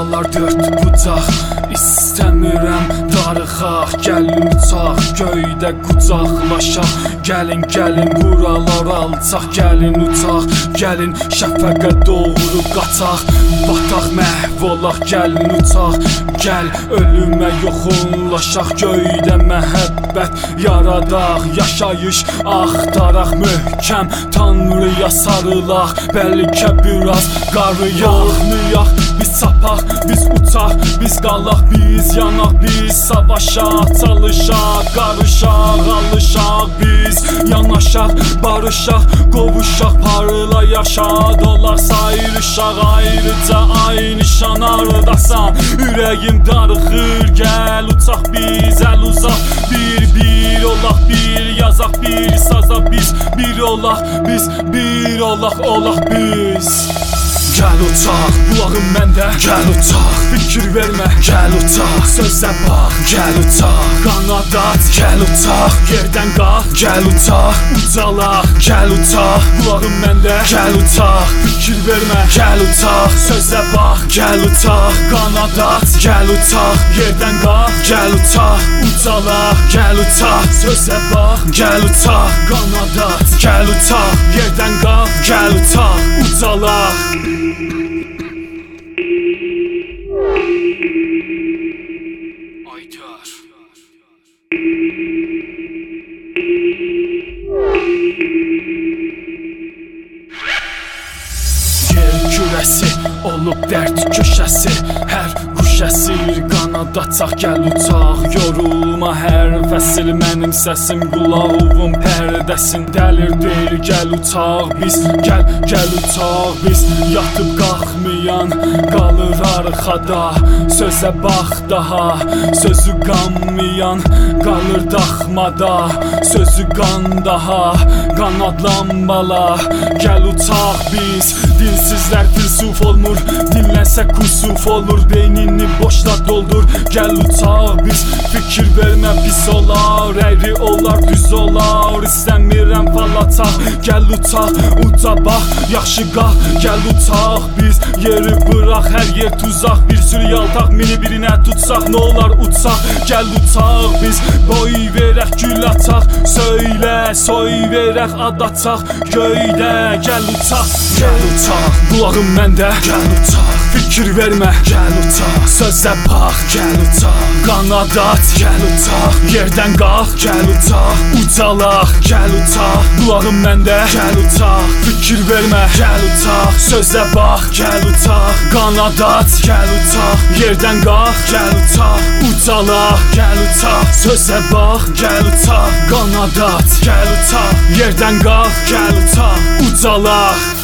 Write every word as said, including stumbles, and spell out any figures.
Buralar dört bucaq, istəmirəm darıxaq. Gəlin uçaq, göydə qucaqlaşaq. Gəlin, gəlin buralar alçaq. Gəlin uçaq, gəlin şəfəqə doğru qaçaq. Bataq, məhv olaq, gəlin uçaq. Gəl ölümə yoxunlaşaq. Göydə məhəbbət yaradaq. Yaşayış axtaraq, möhkəm Tanrıya sarılaq. Bəlkə biraz qarıyaq. Biz çapaq, biz uçaq, biz qalaq, biz yanaq. Biz savaşaq, çalışaq, qarışaq, alışaq. Biz yanaşaq, barışaq, qovuşaq, parlayaq, şad olaq, sayrışaq. Ayrıca ay nişan ardasan, ürəyim darıxır. Gəl uçaq, biz əl uzaq, bir-bir olaq, bir yazaq, bir saza. Biz bir olaq, biz bir olaq, olaq biz. Gəl uçaq, qulağım məndə, gəl uçaq. Fikir vermə, gəl uçaq. Sözə bax, gəl uçaq. Qanad at, gəl uçaq. Yerdən qalx, gəl uçaq. Ucalaq, gəl uçaq. Qulağım məndə, gəl uçaq. Fikir vermə, gəl uçaq. Sözə bax, gəl uçaq. Qanad at, gəl uçaq. Yerdən qalx, gəl uçaq. Ucalaq, gəl uçaq. Sözə bax, gəl uçaq. Qanad at, gəl uçaq. Yerdən qalx, gəl uçaq. Ucalaq. Yer kürəsi olub dərd köşəsi. Hər quş əsir, qanad açaq, gəl uçaq. Yorulma hər fəsil, mənim səsim qulağımın pərdəsin. Dəlir deyil, gəl uçaq biz. Gəl, gəl uçaq biz. Yatıb qalxmayan qalır arxada. Sözə bax daha, sözü qanmayan qalır daxmada. Sözü qan daha, qanadlanmala. Gəl uçaq biz. Dilsizlər filsuf olmur, dinlənsə kusuf olur. Beynini boşla doldur, gəl uçaq biz. Fikir vermə, pis olar, əyri olar, düz olar. İstəmirəm falataq, gəl uçaq. Uca bax, yaxşı qalx, gəl uçaq biz. Yeri bıraq, hər yer tuzaq. Bir sürü yaltaq, mini birinə tutsaq. Nə olar uçaq, gəl uçaq biz. Boy verək, gül açaq. Söylə, soy verək, ad açaq. Göydə, gəl uçaq, gəl uçaq. Qulağım məndə, gəl uçaq. Fikir vermə, gəl uçaq. Sözə bax, gəl uçaq. Qanad at, gəl uçaq. Yerdən qalx, gəl uçaq. Ucalaq, gəl uçaq. Qulağım məndə, gəl uçaq. Fikir vermə, gəl uçaq. Sözə bax, gəl uçaq. Qanad at, gəl uçaq. Yerdən qalx, gəl uçaq. Ucalaq, gəl uçaq. Sözə bax, gəl uçaq. Qanad at, gəl uçaq. Yerdən qalx, gəl uçaq. Ucalaq.